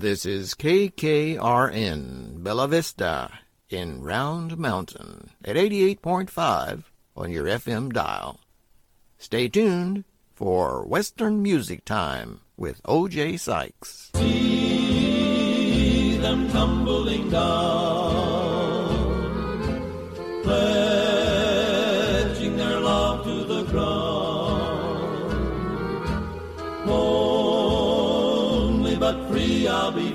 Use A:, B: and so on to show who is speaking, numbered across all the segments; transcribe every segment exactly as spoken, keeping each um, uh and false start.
A: This is K K R N, Bella Vista, in Round Mountain, at eighty-eight point five on your F M dial. Stay tuned for Western Music Time with O J Sykes.
B: See them tumbling down, pledging their love to the ground. Lonely but free I'll be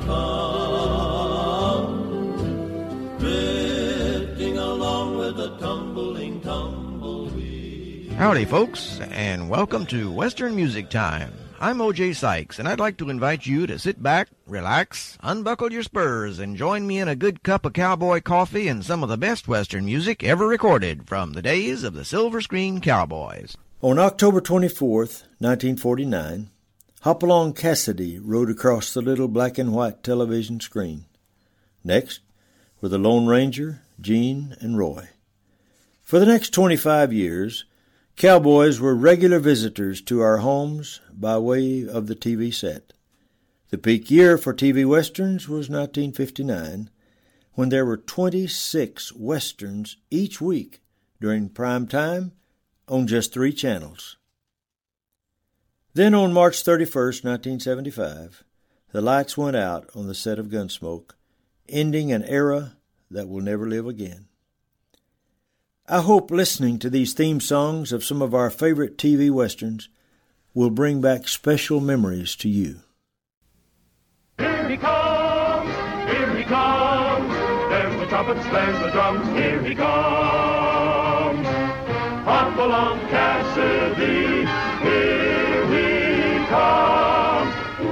B: found, drifting along with the tumbling tumbleweed.
C: Howdy, folks, and welcome to Western Music Time. I'm O J Sykes, and I'd like to invite you to sit back, relax, unbuckle your spurs, and join me in a good cup of cowboy coffee and some of the best Western music ever recorded from the days of the Silver Screen Cowboys.
D: On October twenty-fourth, nineteen forty-nine, Hopalong Cassidy rode across the little black and white television screen. Next were the Lone Ranger, Gene, and Roy. For the next twenty-five years, cowboys were regular visitors to our homes by way of the T V set. The peak year for T V westerns was nineteen fifty-nine, when there were twenty-six westerns each week during prime time on just three channels. Then on March thirty-first, nineteen seventy-five, the lights went out on the set of Gunsmoke, ending an era that will never live again. I hope listening to these theme songs of some of our favorite T V westerns will bring back special memories to you.
E: Here he comes, here he comes, there's the trumpets, there's the drums, here he comes. Hopalong Cassidy, here he comes.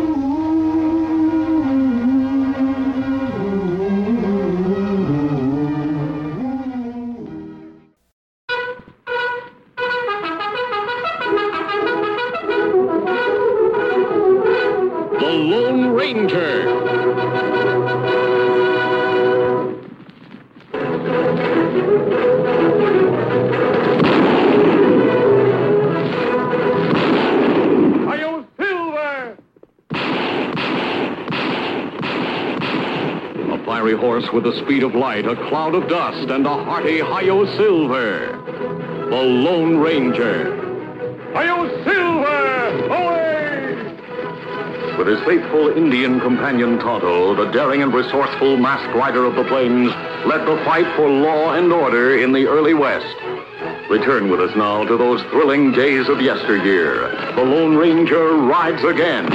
F: The Lone Ranger.
E: Hi-yo, Silver!
F: A fiery horse with the speed of light, a cloud of dust, and a hearty Hi-yo Silver. The Lone Ranger.
E: Hi-yo, Silver! Away!
F: With his faithful Indian companion Tonto, the daring and resourceful masked rider of the plains led the fight for law and order in the early West. Return with us now to those thrilling days of yesteryear. The Lone Ranger rides again.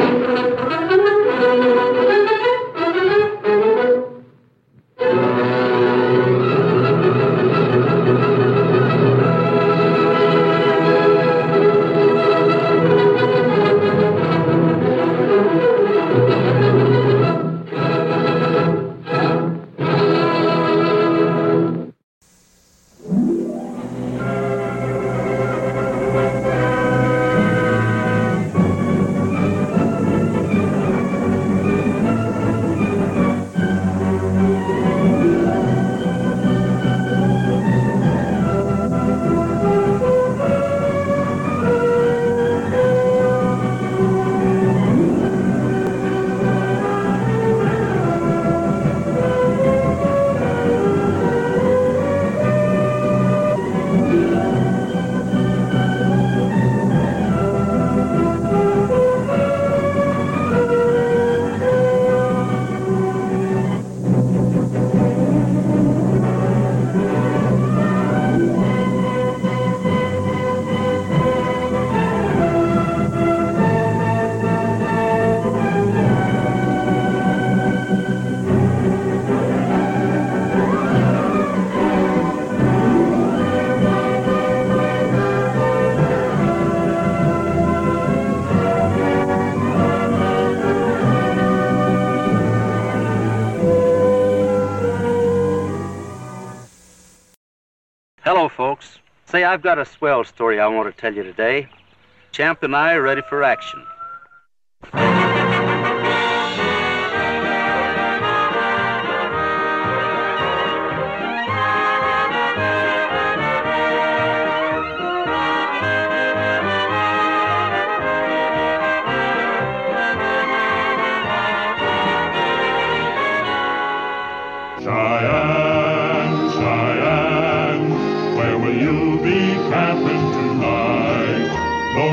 G: Hello, folks. Say, I've got a swell story I want to tell you today. Champ and I are ready for action.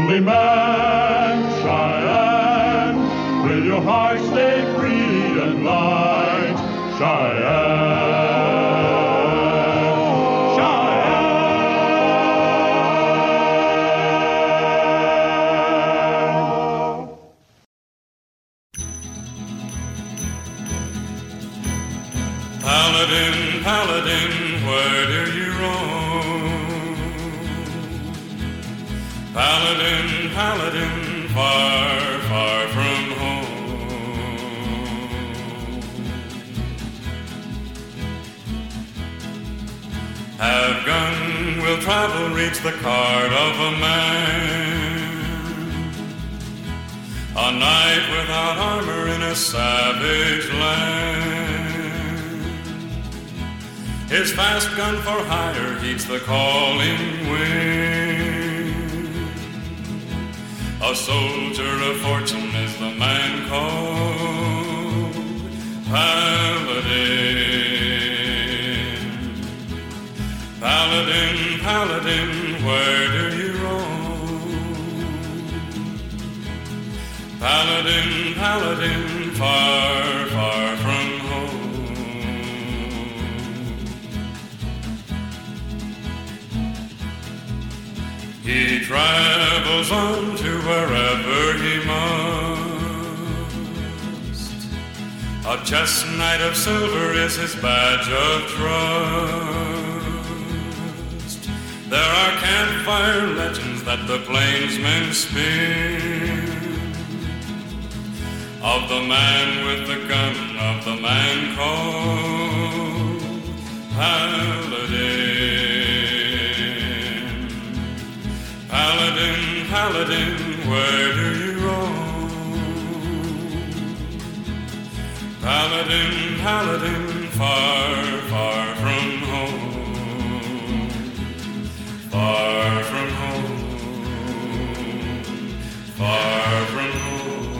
E: lonely man, Cheyenne, will your heart stay free and light, Cheyenne, Cheyenne.
H: Paladin, Paladin, where do you roam? Paladin, Paladin, far, far from home. Have gun, will travel, reach the card of a man. A knight without armor in a savage land. His fast gun for hire heeds the calling wind. A soldier of fortune is the man called Paladin. Paladin, Paladin, where do you roam? Paladin, Paladin, far, far from home. He travels on to wherever he must. A chestnut of silver is his badge of trust. There are campfire legends that the plainsmen spin of the man with the gun, of the man called Paladin. Paladin, Paladin, where do you roam? Paladin, Paladin, far, far from home. Far from home. Far from home.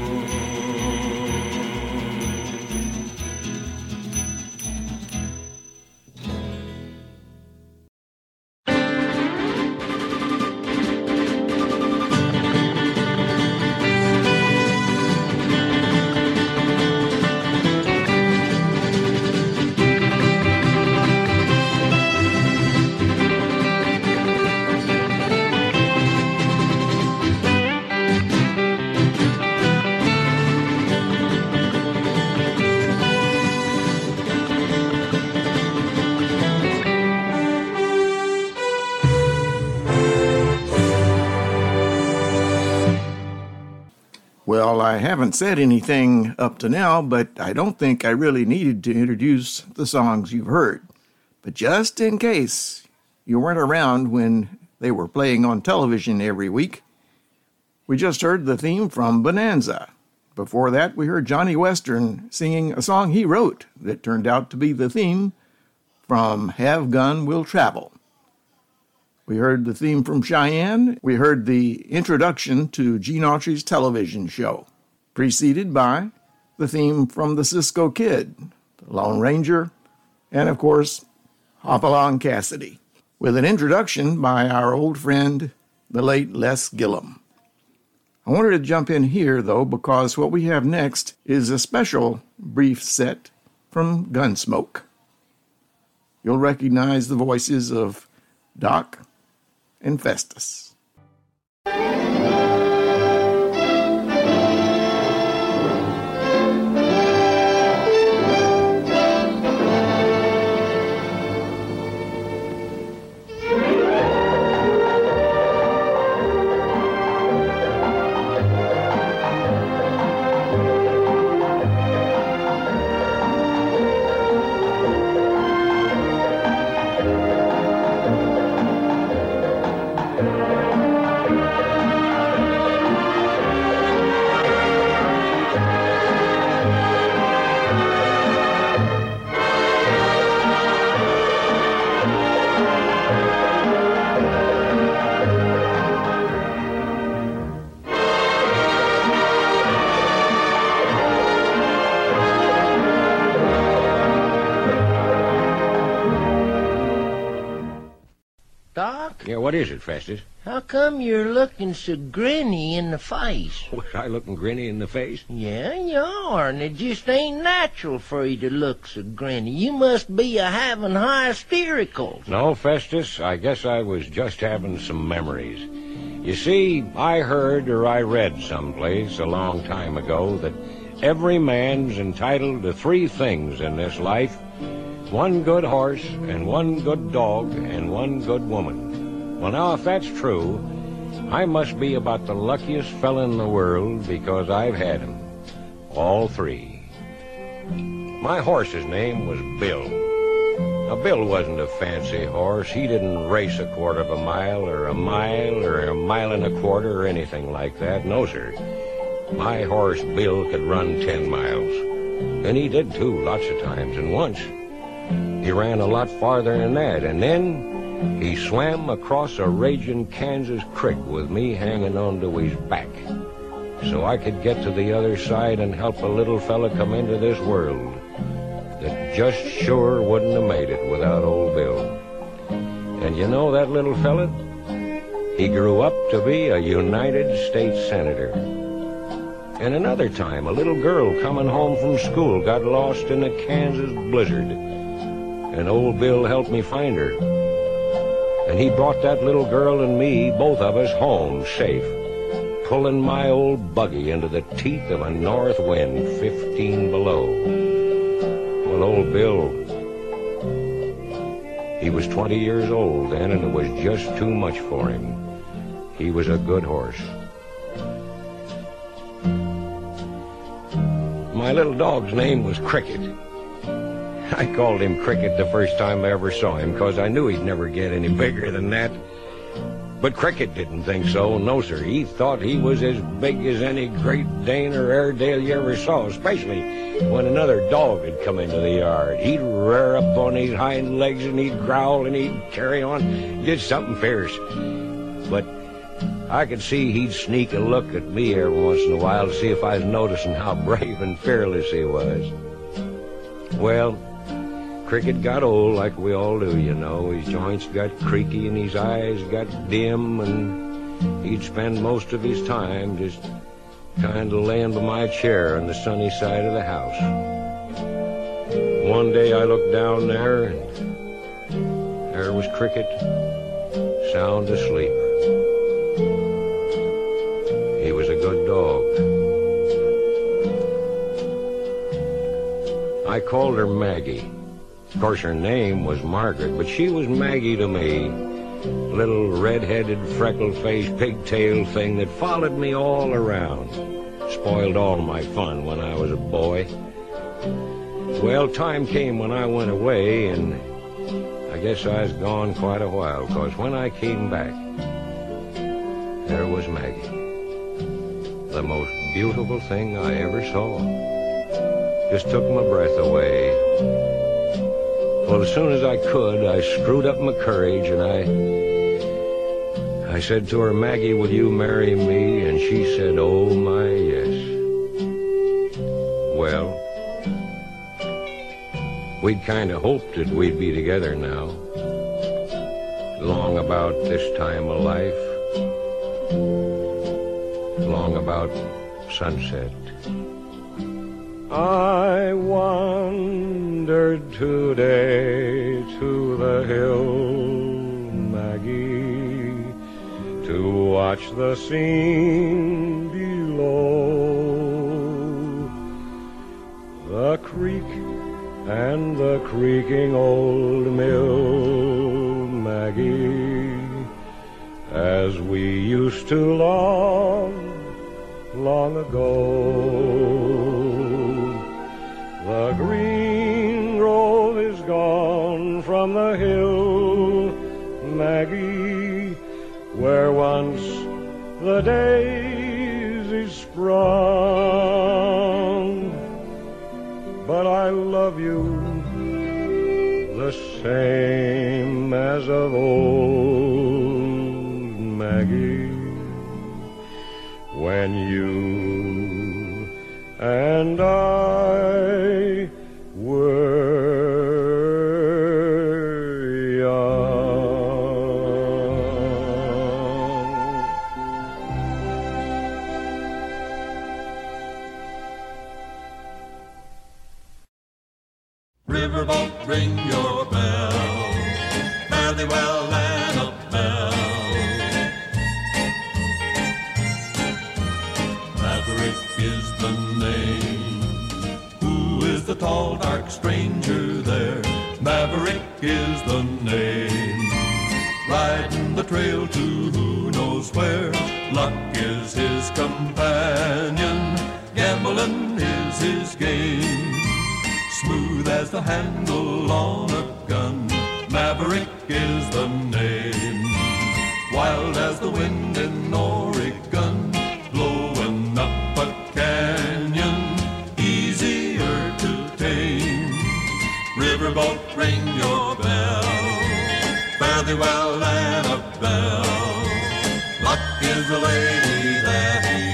A: Well, I haven't said anything up to now, but I don't think I really needed to introduce the songs you've heard. But just in case you weren't around when they were playing on television every week, we just heard the theme from Bonanza. Before that, we heard Johnny Western singing a song he wrote that turned out to be the theme from Have Gun Will Travel. We heard the theme from Cheyenne. We heard the introduction to Gene Autry's television show, preceded by the theme from the Cisco Kid, the Lone Ranger, and, of course, Hopalong Cassidy, with an introduction by our old friend, the late Les Gillum. I wanted to jump in here, though, because what we have next is a special brief set from Gunsmoke. You'll recognize the voices of Doc and Festus.
I: Yeah, what is it, Festus?
J: How come you're looking so grinny in the face?
I: Was I looking grinny in the face?
J: Yeah, you are, and it just ain't natural for you to look so grinny. You must be a having hystericals.
I: No, Festus, I guess I was just having some memories. You see, I heard or I read someplace a long time ago that every man's entitled to three things in this life: one good horse, and one good dog, and one good woman. Well, now, if that's true, I must be about the luckiest fella in the world, because I've had 'em. All three. My horse's name was Bill. Now, Bill wasn't a fancy horse. He didn't race a quarter of a mile, or a mile, or a mile and a quarter, or anything like that. No, sir. My horse, Bill, could run ten miles. And he did, too, lots of times. And once, he ran a lot farther than that. And then he swam across a raging Kansas creek with me hanging onto his back, so I could get to the other side and help a little fella come into this world that just sure wouldn't have made it without old Bill. And you know that little fella? He grew up to be a United States Senator. And another time, a little girl coming home from school got lost in a Kansas blizzard, and old Bill helped me find her. And he brought that little girl and me, both of us, home safe, pulling my old buggy into the teeth of a north wind fifteen below. Well, old Bill, he was twenty years old then, and it was just too much for him. He was a good horse. My little dog's name was Cricket. I called him Cricket the first time I ever saw him, because I knew he'd never get any bigger than that. But Cricket didn't think so. No, sir. He thought he was as big as any Great Dane or Airedale you ever saw, especially when another dog had come into the yard. He'd rear up on his hind legs, and he'd growl, and he'd carry on. Just something fierce. But I could see he'd sneak a look at me every once in a while to see if I was noticing how brave and fearless he was. Well, Cricket got old like we all do, you know. His joints got creaky and his eyes got dim, and he'd spend most of his time just kind of laying by my chair on the sunny side of the house. One day I looked down there, and there was Cricket, sound asleep. He was a good dog. I called her Maggie. Of course, her name was Margaret, but she was Maggie to me. Little red-headed, freckle-faced, pigtail thing that followed me all around. Spoiled all my fun when I was a boy. Well, time came when I went away, and I guess I was gone quite a while, because when I came back, there was Maggie. The most beautiful thing I ever saw. Just took my breath away. Well, as soon as I could, I screwed up my courage, and I I said to her, Maggie, will you marry me? And she said, oh, my, yes. Well, we'd kind of hoped that we'd be together now, long about this time of life, long about sunset. I wandered today to the hill, Maggie, to watch the scene below. The creek and the creaking old mill, Maggie, as we used to long, long ago. The green grove is gone from the hill, Maggie, where once the daisies sprung. But I love you the same as of old, Maggie, when you and I were young.
B: Riverboat, ring your bell. Fare thee well, Annabelle. Maverick is the name. Who is the tall, dark stranger there? Maverick is the name. Riding the trail to who knows where. Luck is his companion. Gambling is his game. Smooth as the handle on a gun. Maverick is the name. Wild as the wind in Oregon. Blowing up a canyon. Easier to tame. Riverboat, ring your bell. Fare thee well, Annabelle. Luck is the lady that he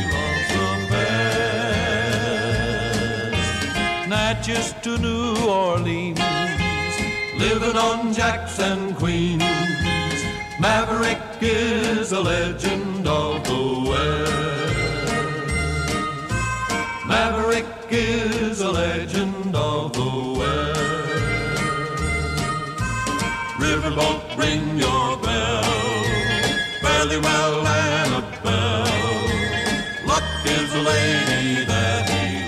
B: loves the best. Natchez to New Orleans, living on Jacks and Queens. Maverick is a legend of the West. Maverick is a legend of the West. Riverboat, ring your bell. Fare thee well, Annabelle. Luck is the lady that he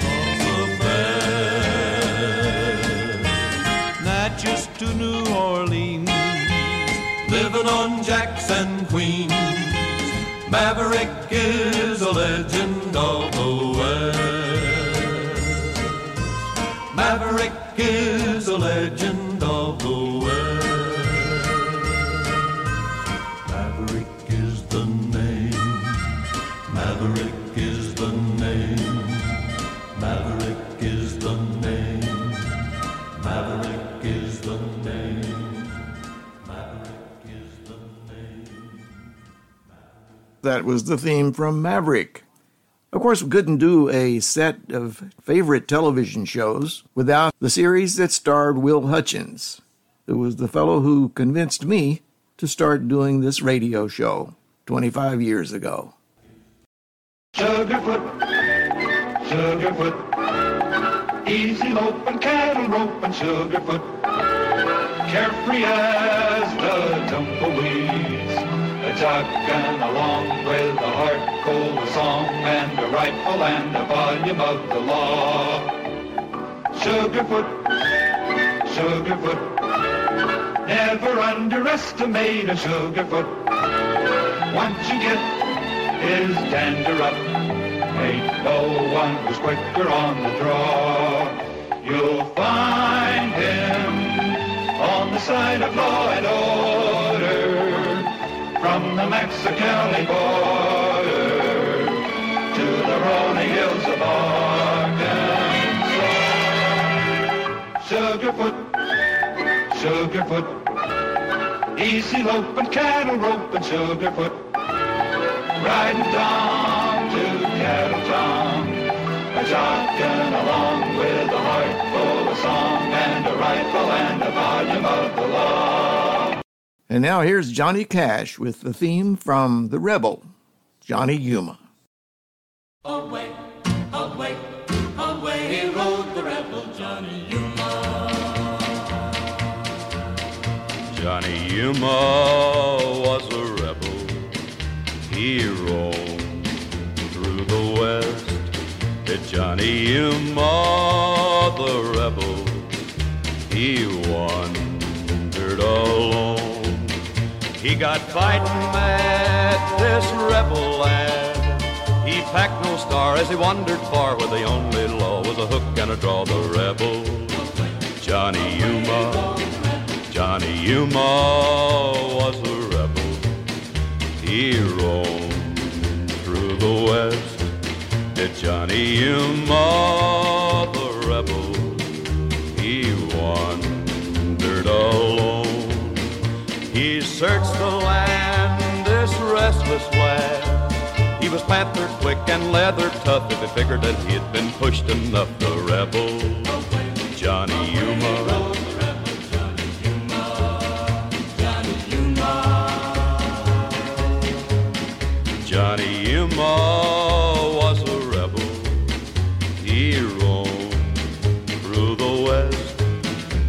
B: loves the best. Natchez to New Orleans, living on Jacks and Queens. Maverick is a legend of the West. Maverick is a legend of the West. Maverick is the name. Maverick is the name. Maverick is the name. Maverick is the name. Maverick is the name.
A: That was the theme from Maverick. Of course, we couldn't do a set of favorite television shows without the series that starred Will Hutchins, who was the fellow who convinced me to start doing this radio show twenty-five years ago.
K: Sugarfoot, Sugarfoot, easy loping, cattle roping, Sugarfoot, carefree as the tumbleweeds, a jogging along with a heart full of song and a rifle and a volume of the law. Sugarfoot, Sugarfoot, never underestimate a Sugarfoot. Once you get his dander up, ain't no one who's quicker on the draw. You'll find him on the side of law and order, from the Mexicali border to the rolling hills of Arkansas. Sugarfoot, Sugarfoot, easy loping, cattle roping, Sugarfoot, riding down to Cattle Town, a jogging along with a heart full of song and a rifle and a volume of the law.
A: And now here's Johnny Cash with the theme from The Rebel, Johnny Yuma.
B: Away, away, away rode the rebel Johnny Yuma.
H: Johnny Yuma was a rebel. He roamed through the West. Did Johnny Yuma, the rebel, he wandered alone. He got fighting mad, this rebel lad. He packed no star as he wandered far, where the only law was a hook and a draw. The rebel, Johnny Yuma, Johnny Yuma was a rebel. He roamed through the West. Did Johnny Yuma, the rebel, he wandered alone. He searched the land, this restless lad. He was panther quick and leather tough, if he figured that he had been pushed enough. The rebel, Johnny Yuma, Johnny Yuma was a rebel. He roamed through the West.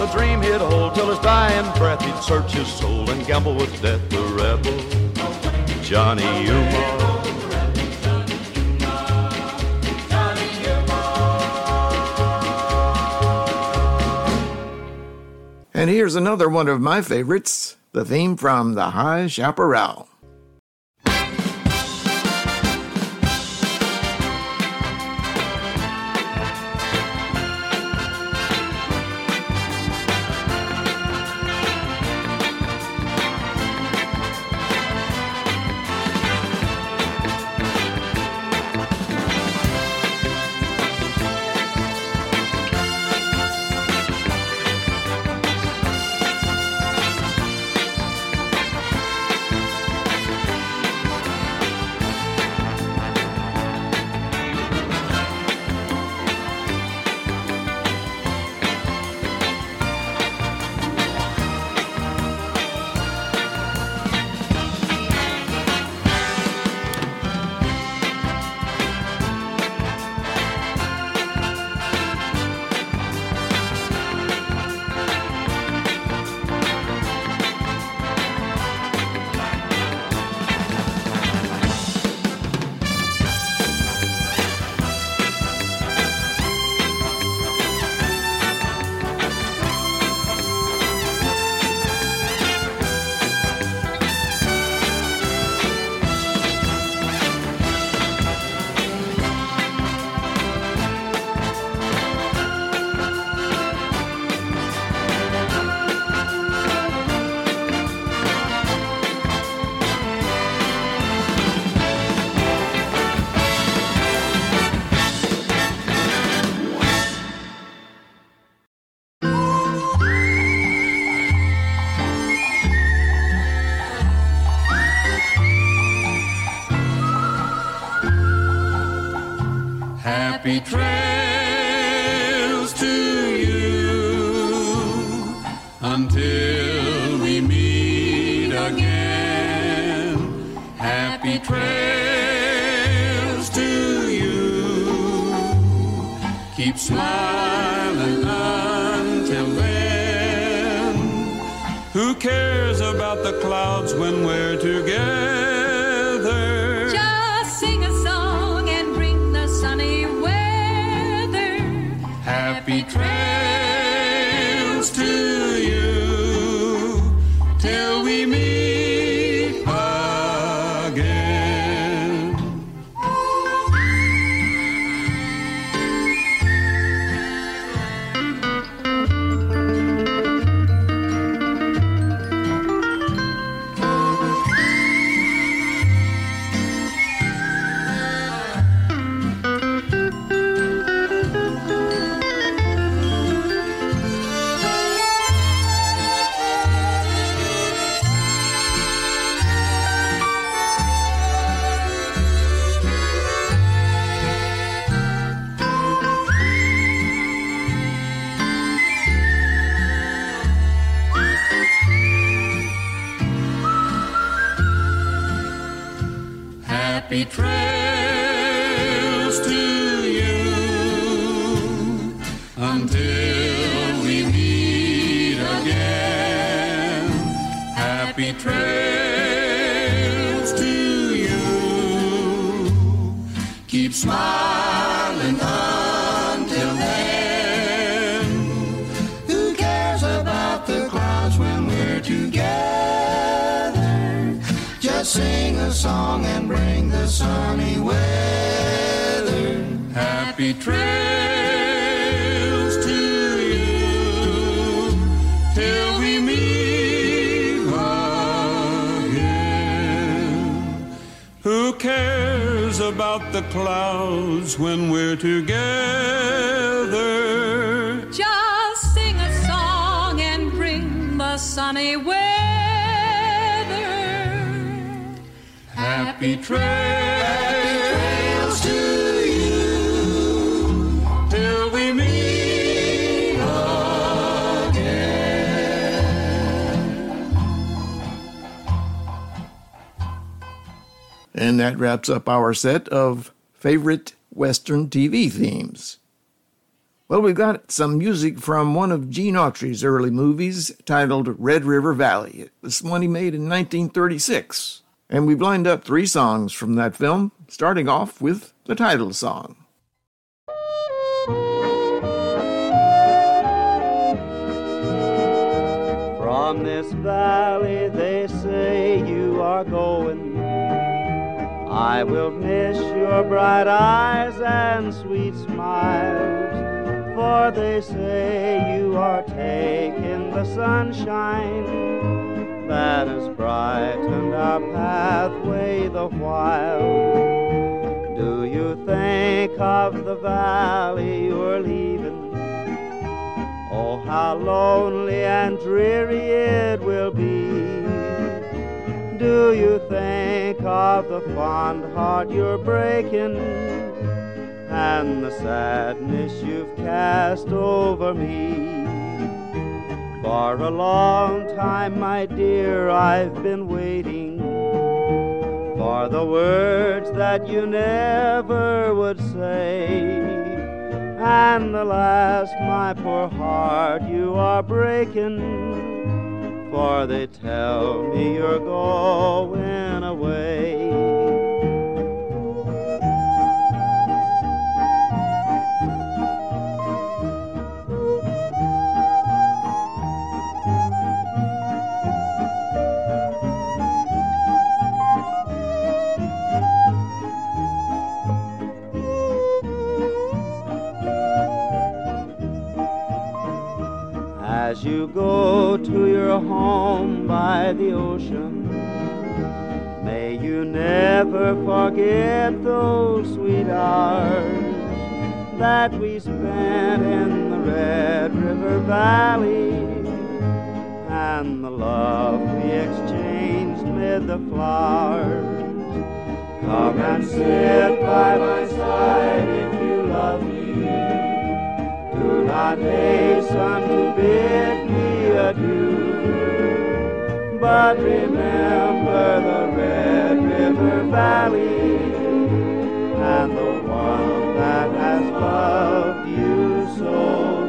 H: a dream he'd hold till his dying breath. He'd search his soul and gamble with death. The rebel, Johnny Umar.
A: And here's another one of my favorites, the theme from The High Chaparral.
L: Happy trails to you until we meet again. Happy trails to you. Keep smiling until then. Who cares about the clouds when we're together?
M: Just sing a song and bring the sunny weather.
L: Happy trails to you till we meet again. Happy trails to you until we meet again. Happy trails to you. Keep smiling until then. Who cares about the clouds when we're together? Just sing a song and bring the sunny weather. Happy trails to you till we meet again. Who cares about the clouds when we're together?
M: Just sing a song and bring the sunny weather.
L: Happy trails to you till we meet again.
A: And that wraps up our set of favorite Western T V themes. Well, we've got some music from one of Gene Autry's early movies titled Red River Valley. It was one he made in nineteen thirty-six. And we've lined up three songs from that film, starting off with the title song.
N: From this valley they say you are going. I will miss your bright eyes and sweet smiles, for they say you are taking the sunshine that has brightened our pathway the while. Do you think of the valley you're leaving? Oh, how lonely and dreary it will be. Do you think of the fond heart you're breaking and the sadness you've cast over me? For a long time, my dear, I've been waiting for the words that you never would say. And alas, my poor heart, you are breaking, for they tell me you're going away. As you go to your home by the ocean, may you never forget those sweet hours that we spent in the Red River Valley, and the love we exchanged mid the flowers. Come and sit by my side if you love me. Do not hasten to bid me adieu, but remember the Red River Valley and the one that has loved you so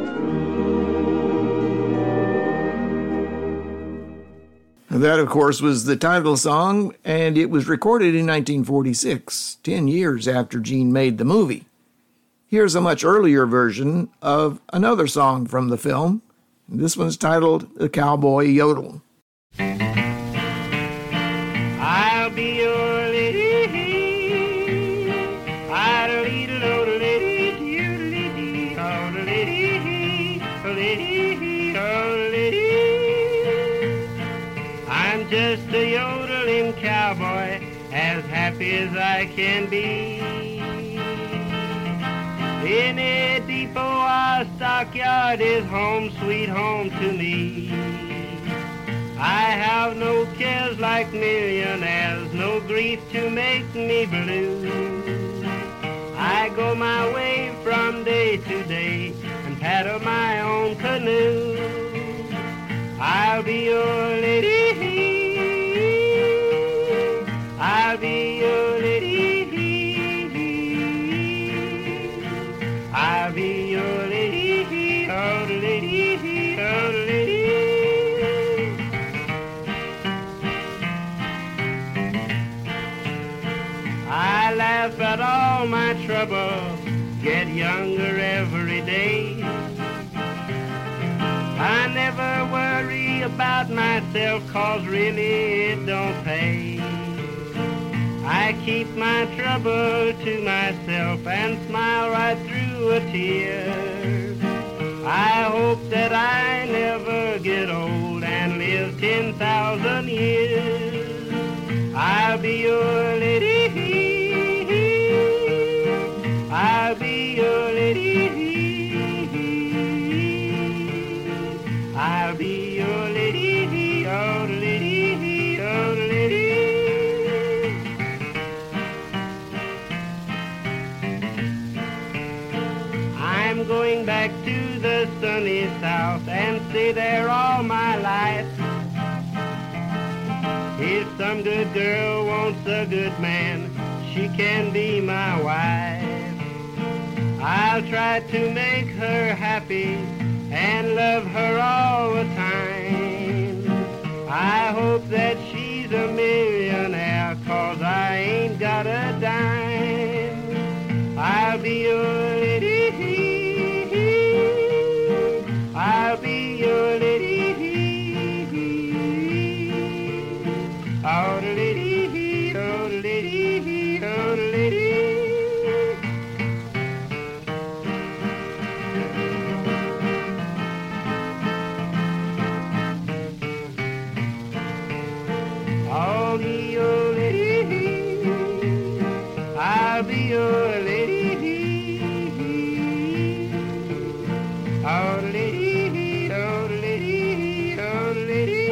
N: true.
A: That, of course, was the title song, and it was recorded in nineteen forty-six, ten years after Gene made the movie. Here's a much earlier version of another song from the film. This one's titled The Cowboy Yodel.
N: I'll be your lady, I'll lead a load of lady, you lady, oh lady, oh lady, oh lady. I'm just a yodeling cowboy, as happy as I can be. Any depot or stockyard is home, sweet home to me. I have no cares like millionaires, no grief to make me blue. I go my way from day to day and paddle my own canoe. I'll be your lady, I'll be your lady. I'll be your lady, oh lady, oh lady. I laugh at all my trouble, get younger every day. I never worry about myself, cause really it don't pay. I keep my trouble to myself and smile right through a tear. I hope that I never get old and live ten thousand years. I'll be your lady, I'll be your lady, I'll be your lady, oh lady, oh lady. I'm going back to the sunny south and stay there all my life. If some good girl wants a good man, she can be my wife. I'll try to make her happy and love her all the time. I hope that she's a millionaire, 'cause I ain't got a dime. I'll be your lady, I'll be your lady, oh the lady, oh the lady, oh the lady. I'll be your lady, I'll be your lady, oh the lady, oh the lady, oh the lady.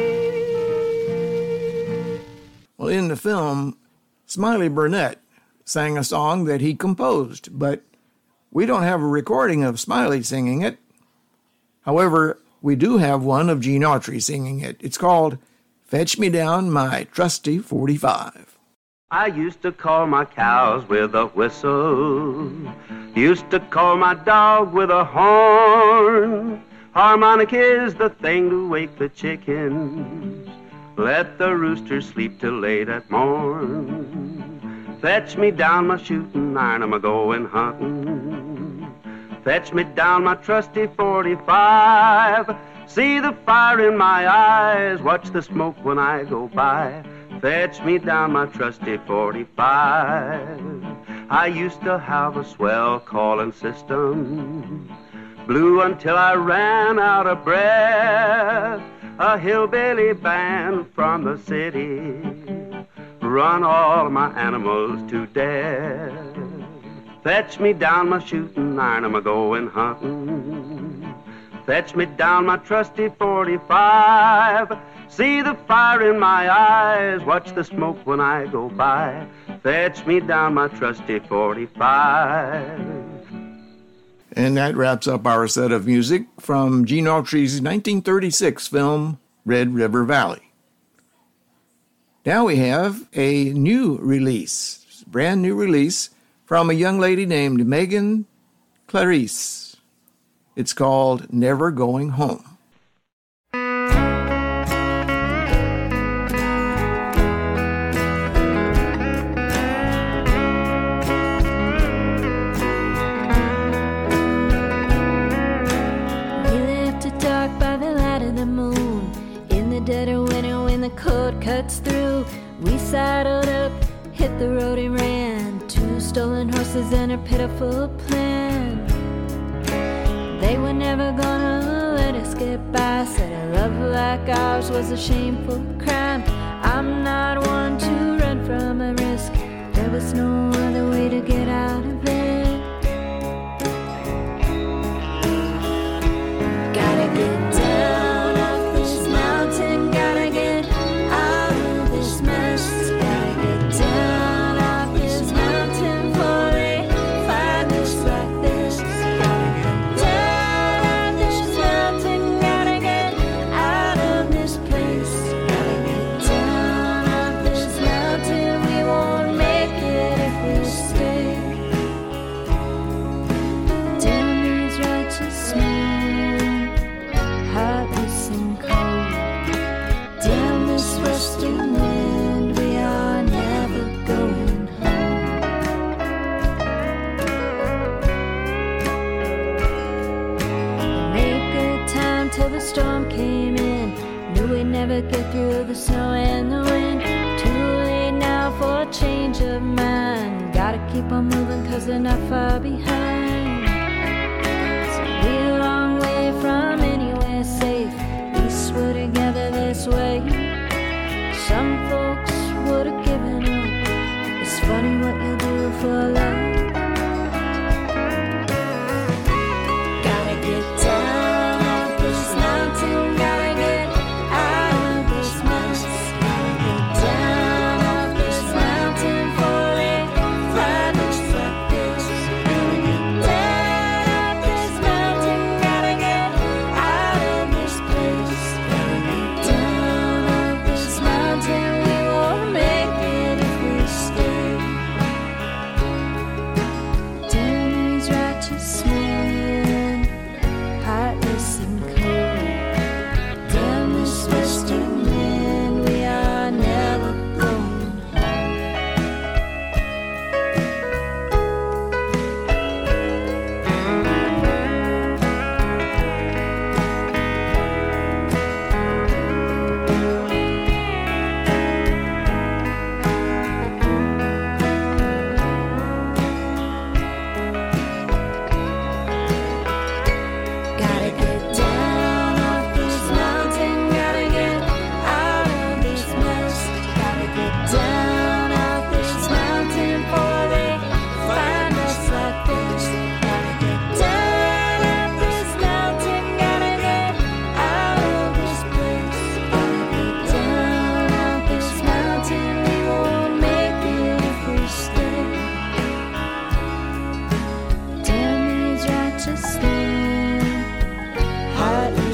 A: Well, in the film, Smiley Burnett sang a song that he composed, but we don't have a recording of Smiley singing it. However, we do have one of Gene Autry singing it. It's called Fetch Me Down My Trusty forty-five.
G: I used to call my cows with a whistle, used to call my dog with a horn. Harmonic is the thing to wake the chickens, let the rooster sleep till late at morn. Fetch me down my shooting iron, I'm a-going hunting. Fetch me down my trusty forty-five. See the fire in my eyes, watch the smoke when I go by. Fetch me down my trusty forty-five. I used to have a swell calling system, blew until I ran out of breath. A hillbilly band from the city run all my animals to death. Fetch me down my shooting iron, I'm a-going hunting. Fetch me down my trusty forty-five. See the fire in my eyes, watch the smoke when I go by. Fetch me down my trusty forty-five.
A: And that wraps up our set of music from Gene Autry's nineteen thirty-six film, Red River Valley. Now we have a new release, brand new release, from a young lady named Megan Clarice. It's called Never Going Home.
O: Dead of winter when the cold cuts through, we saddled up, hit the road and ran. Two stolen horses and a pitiful plan. They were never gonna let us get by. Said a love like ours was a shameful crime. I'm not one to run from a risk. There was no other way to get out of it. Gotta get down. Get through the snow and the wind. Too late now for a change of mind. Gotta keep on moving 'cause they're not far behind. It's a real long way from anywhere safe. East we're together this way. Some folks would have given up. It's funny what you do for love. Gotta get down off this mountain. Gotta get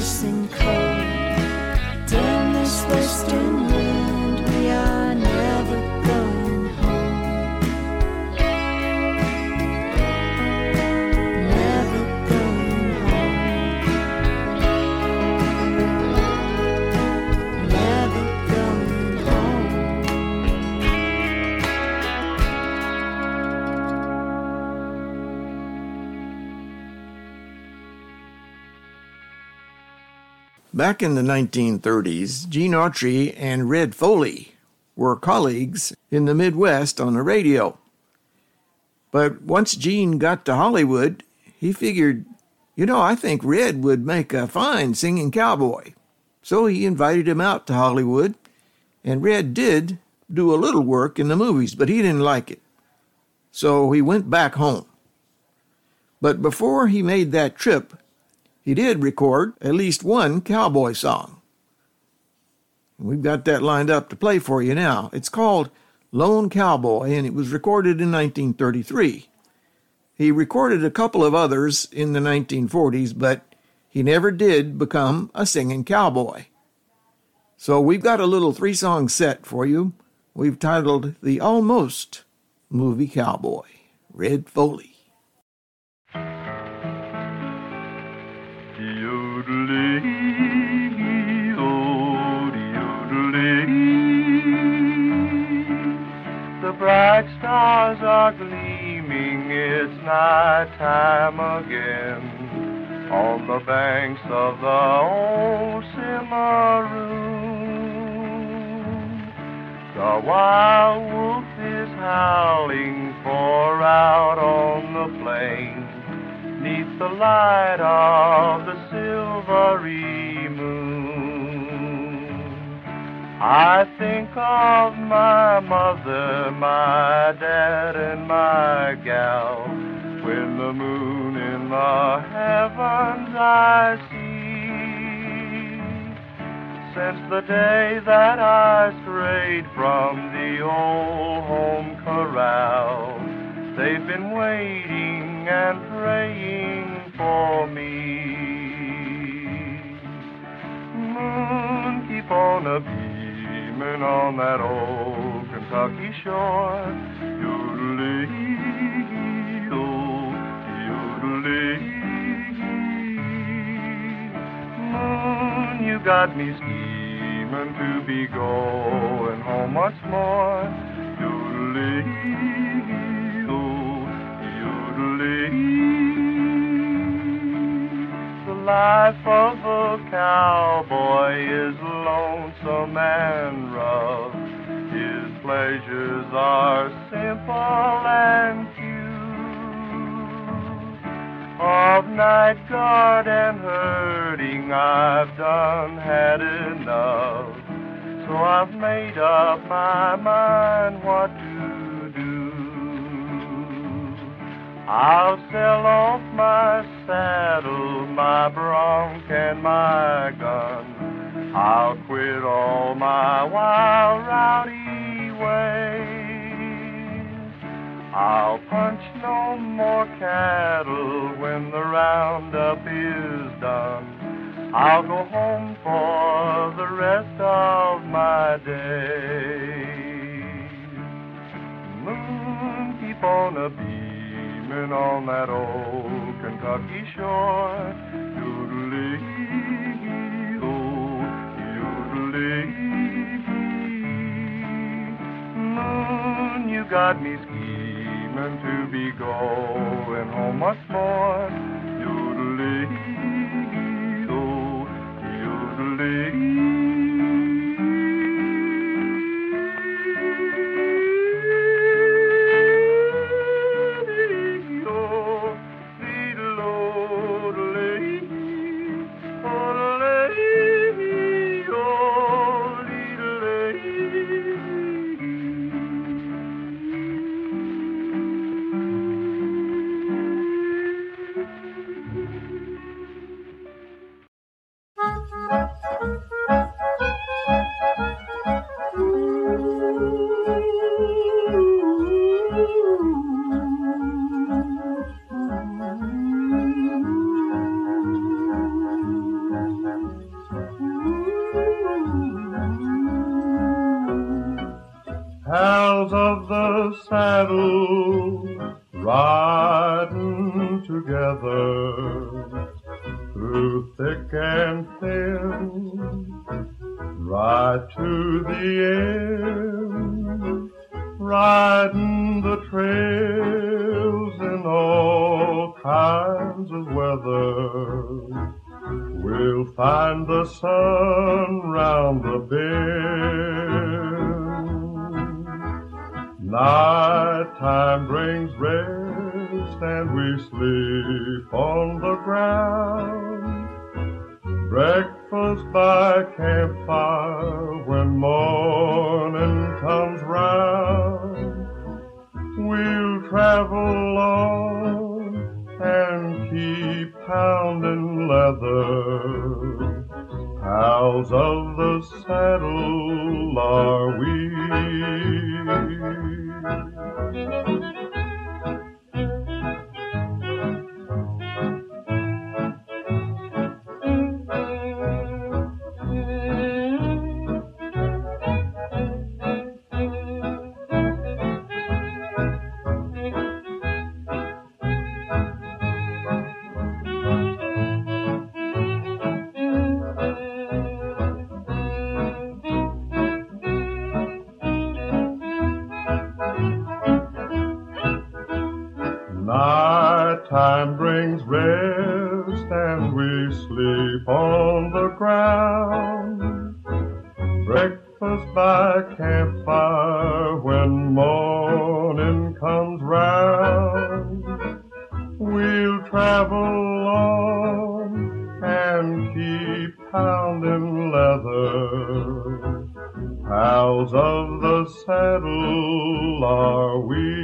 O: piercing cold. In this western wind, we are never going home. Never going home. Never going home.
A: Back in the nineteen thirties, Gene Autry and Red Foley were colleagues in the Midwest on the radio. But once Gene got to Hollywood, he figured, you know, I think Red would make a fine singing cowboy. So he invited him out to Hollywood, and Red did do a little work in the movies, but he didn't like it. So he went back home. But before he made that trip, he did record at least one cowboy song. We've got that lined up to play for you now. It's called Lone Cowboy, and it was recorded in nineteen thirty-three. He recorded a couple of others in the nineteen forties, but he never did become a singing cowboy. So we've got a little three-song set for you. We've titled The Almost Movie Cowboy, Red Foley.
P: The bright stars are gleaming, it's night time again. On the banks of the old Cimarron, the wild wolf is howling for out on the plain, 'neath the light of the silvery moon. I think of my mother, my dad, and my gal, when the moon in the heavens I see. Since the day that I strayed from the old home corral, they've been waiting and praying for me. Moon, keep on a beaming on that old Kentucky shore. Yodelee-oo, yodelee. Moon, you got me scheming to be going home once more. Yodelee-oo, yodelee. The life of a cowboy is lonesome and rough. His pleasures are simple and few. Of night guard and herding I've done had enough. So I've made up my mind what to do. I'll sell off my saddle, my bronc, and my gun. I'll quit all my wild, rowdy ways. I'll punch no more cattle when the roundup is done. I'll go home for the rest of my days. Moon, keep on a beaming on that old Kentucky shore. Yodelee-oo, yodelee. Moon, you got me scheming to be going home once more. Yodelee-oo, yodelee. pals of the saddle, riding together through thick and thin, right to the end, riding the trails in all kinds of weather. We'll find the sun round the bend. Nighttime brings rest and we sleep on the ground. Breakfast by campfire when morning comes round. We'll travel on and keep pounding leather. Pals of the saddle are we. Nighttime brings rest and we sleep on the ground. Breakfast by campfire when morning comes round. We'll travel on and keep pounding leather. Pals of the saddle are we.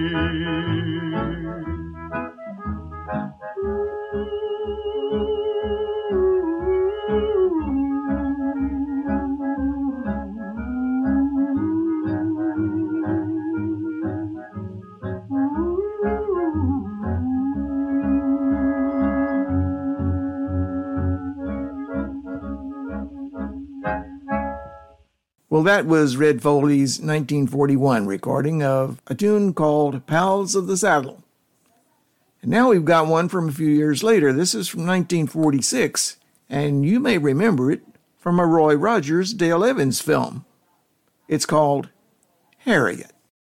A: Well, that was Red Foley's nineteen forty-one recording of a tune called Pals of the Saddle. And now we've got one from a few years later. This is from nineteen forty-six, and you may remember it from a Roy Rogers, Dale Evans film. It's called Harriet.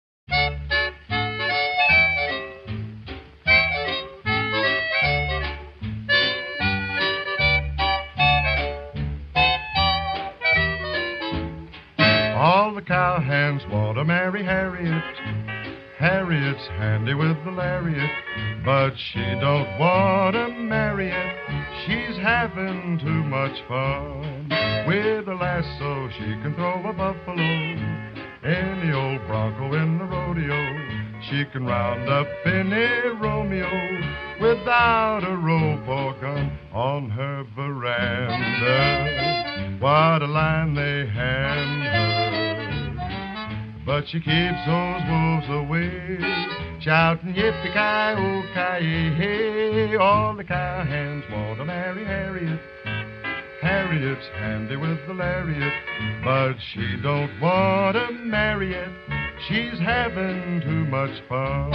P: All the cowhands want to marry Harriet. Harriet's handy with the lariat, but she don't want to marry it. She's having too much fun. With a lasso she can throw a buffalo, any old bronco in the rodeo. She can round up any Romeo without a rope or gun on her veranda. What a line they hand her. But she keeps those wolves away, shouting yippee-ki-yo-ki-yay. All the cowhands want to marry Harriet. Harriet's handy with the lariat, but she don't want to marry it. She's having too much fun.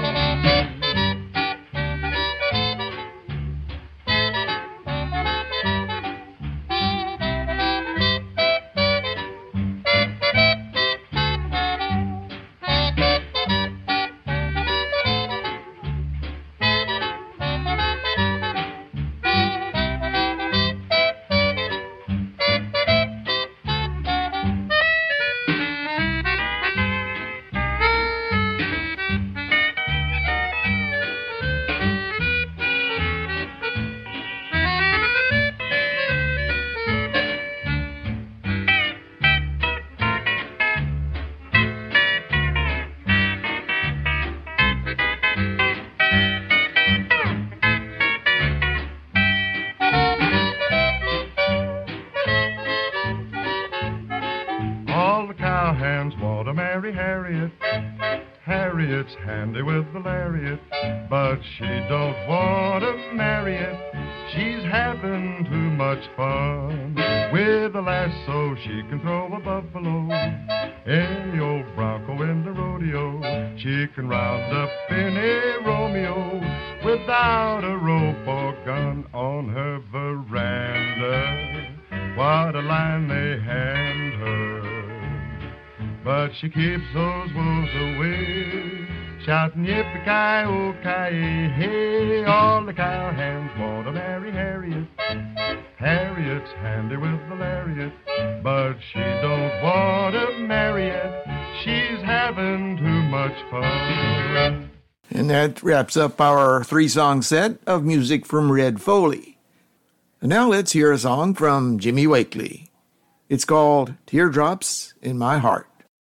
P: Harriet's handy with the lariat, but she don't want to marry it. She's having too much fun. With a lasso she can throw a buffalo, Any old bronco in the rodeo, she can round up any Romeo without a rope or gun on her veranda. What a line they hand her. But she keeps those wolves away, shouting yippee-ki-yay, hey. All the cowhands want to marry Harriet. Harriet's handy with the lariat, but she don't want to marry it. She's having too much fun.
A: And that wraps up our three-song set of music from Red Foley. And now let's hear a song from Jimmy Wakely. It's called Teardrops in My Heart.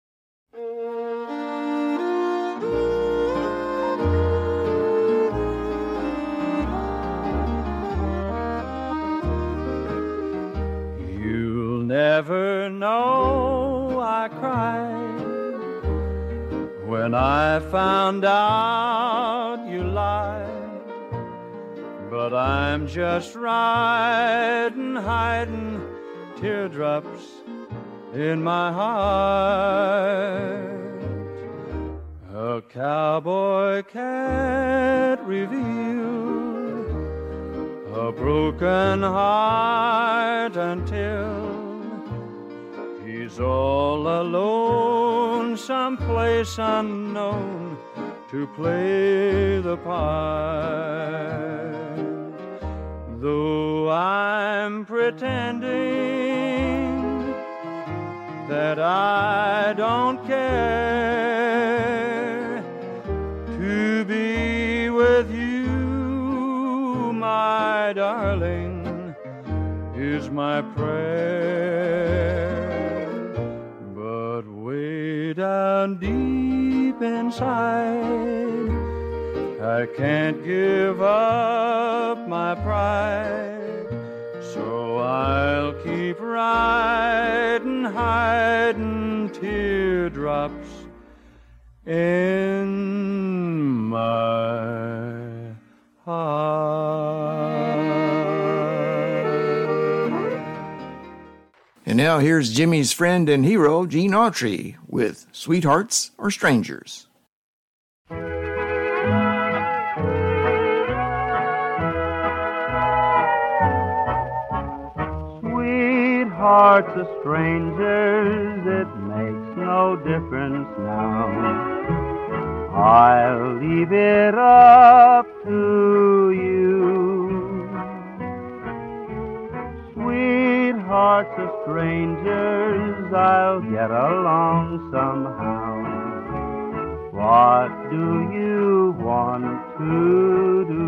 N: You'll never know I cried when I found out you lied. But I'm just riding, hiding teardrops in my heart. A cowboy can't reveal a broken heart until he's all alone, someplace unknown, to play the part. Though I'm pretending that I don't care to be with you, my darling, is my prayer. But way down deep inside, I can't give up my pride, so I'll keep riding, hiding teardrops in my heart.
A: And now here's Jimmy's friend and hero, Gene Autry, with Sweethearts or Strangers.
N: Hearts of strangers, it makes no difference now. I'll leave it up to you. Sweethearts of strangers, I'll get along somehow. What do you want to do?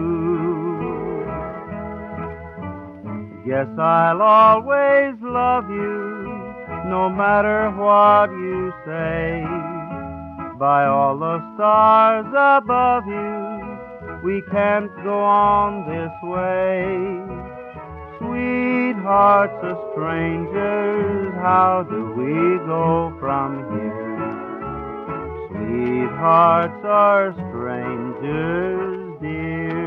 N: Guess I'll always love you, no matter what you say. By all the stars above you, we can't go on this way. Sweethearts of strangers, how do we go from here? Sweethearts are strangers, dear.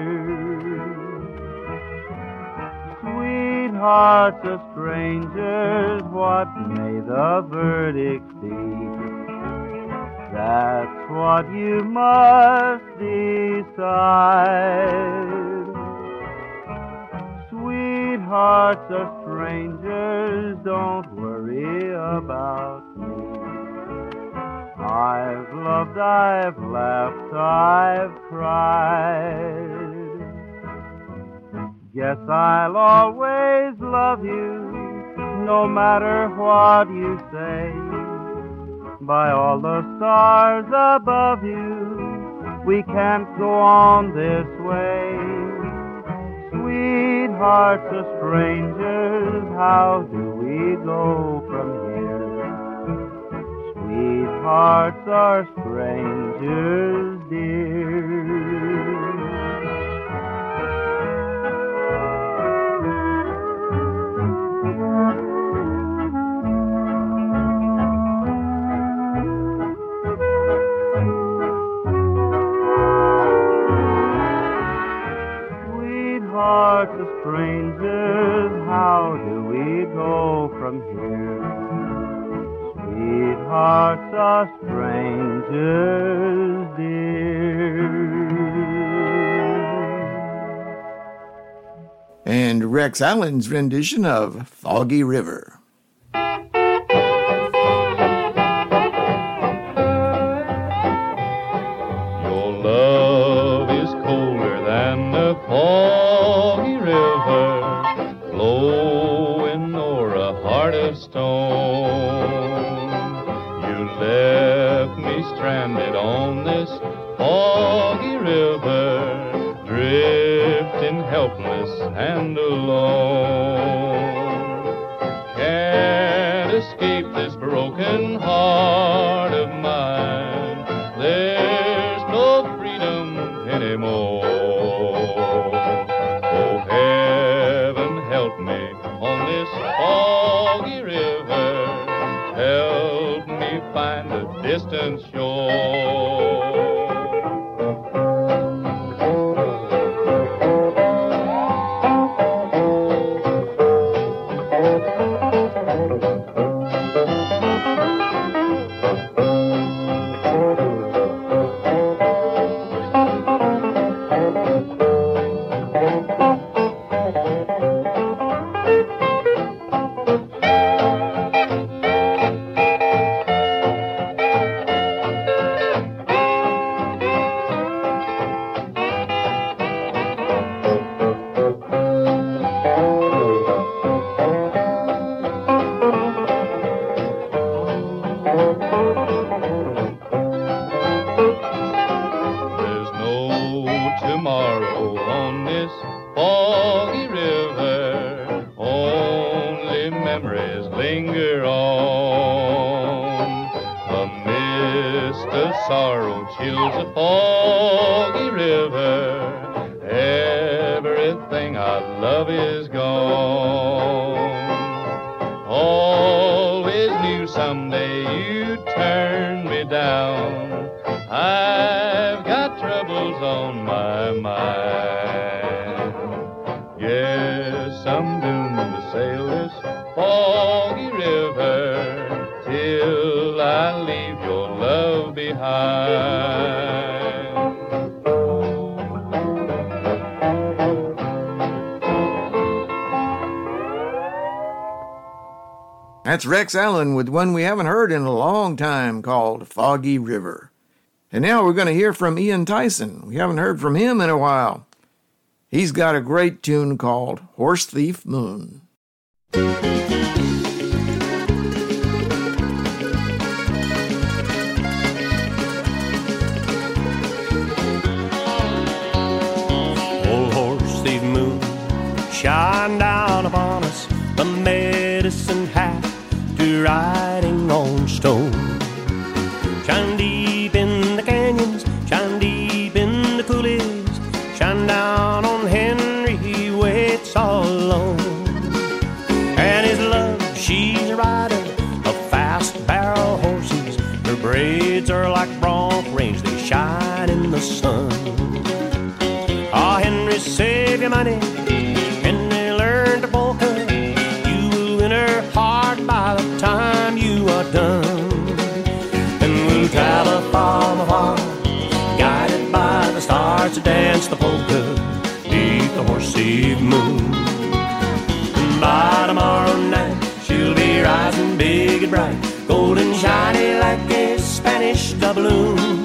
N: Sweethearts of strangers, what may the verdict be? That's what you must decide. Sweethearts of strangers, don't worry about me. I've loved, I've laughed, I've cried. Guess I'll always love you, no matter what you say. By all the stars above you, we can't go on this way. Sweethearts of strangers, how do we go from here? Sweethearts are strangers, dear. Sweethearts of strangers, how do we go from here? Sweethearts
P: hearts are strangers dear.
A: And Rex Allen's rendition of Foggy River.
H: Your love is colder than the foggy river, flowing o'er a heart of stone. You left me stranded on this foggy river, drifting helpless and alone. Can't escape this broken heart of mine. There's no freedom anymore. Oh, heaven help me on this foggy river. Help me find a distant shore.
A: That's Rex Allen with one we haven't heard in a long time called Foggy River. And now we're going to hear from Ian Tyson. We haven't heard from him in a while. He's got a great tune called Horse Thief Moon.
Q: Old horse thief moon, shine down upon us, the medicine hat to riding on stone. Shine deep in the canyons, shine deep in the coulees, shine down on Henry, waits all alone. And his love, she's a rider of fast barrel horses. Her braids are like bronc reins, they shine in the sun. Ah, Henry, save your money, Henry, learn to polka. You will win her heart by the time you are done. And we'll travel from afar, guided by the stars to dance the polka beneath the horse thief moon. And by tomorrow night she'll be rising big and bright, golden shiny like a Spanish doubloon.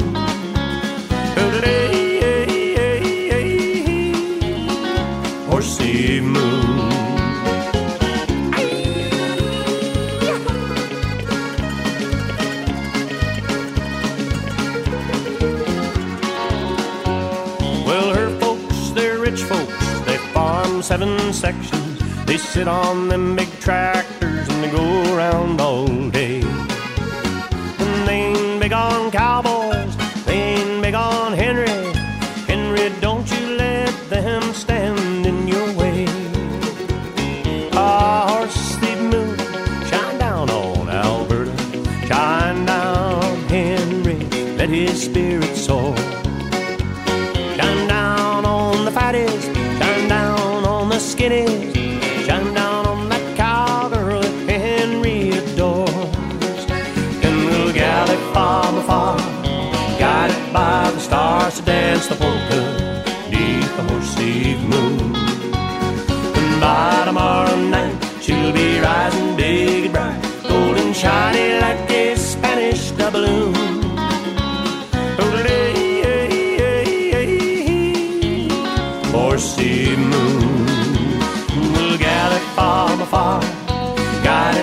Q: Horse thief moon. Well, her folks, they're rich folks, they farm seven sections. They sit on them big tractors and they go around all day. And they ain't big on cowboys, they ain't big on Henry. Henry, don't you let them stand in your way. Ah, horse thief moon, shine down on Alberta, shine down Henry, let his spirit soar. Shine down on the fatties, shine down on the skinnies, shine down on that cowgirl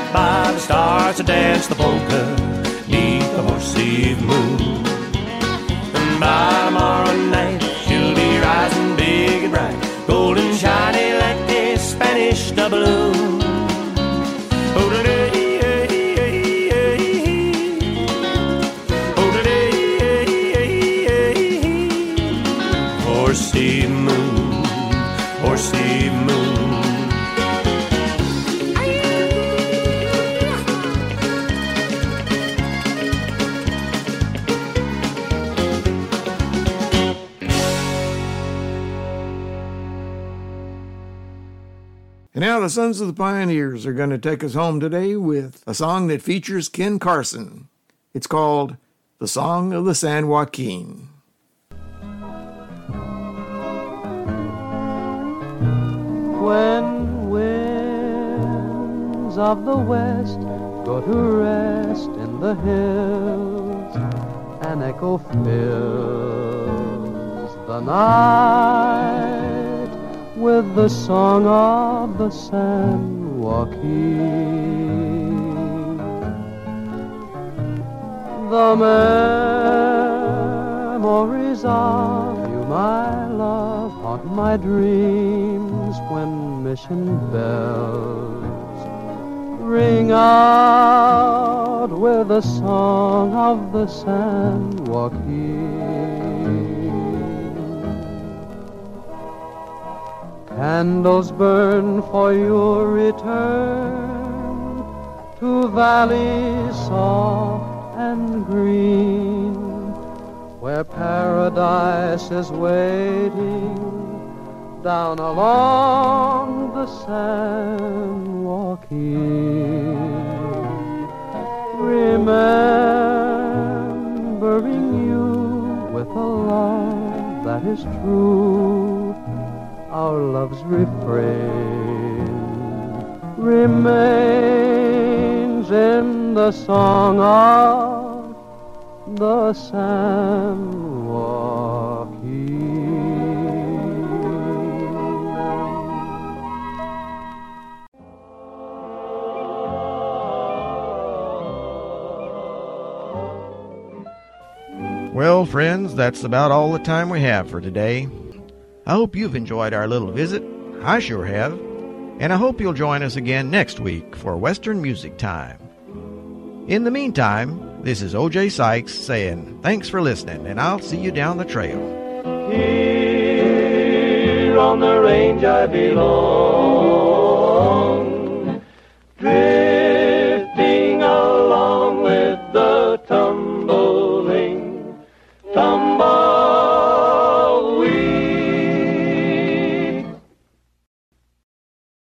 Q: by the stars to dance the polka neath the horsey moon. And by tomorrow night she'll be rising big and bright, golden shiny like a Spanish doubloon. Horsey moon, horsey moon.
A: And now the Sons of the Pioneers are going to take us home today with a song that features Ken Carson. It's called The Song of the San Joaquin.
R: When winds of the west go to rest in the hills, an echo fills the night with the song of the San Joaquin. The memories of you, my love, haunt my dreams when mission bells ring out with the song of the San Joaquin. Candles burn for your return to valleys soft and green, where paradise is waiting down along the San Joaquin. Remembering you with a love that is true, our love's refrain remains in the song of the San Joaquin.
C: Well, friends, that's about all the time we have for today. I hope you've enjoyed our little visit. I sure have. And I hope you'll join us again next week for Western Music Time. In the meantime, this is O J Sykes saying thanks for listening, and I'll see you down the trail.
R: Here on the range I belong,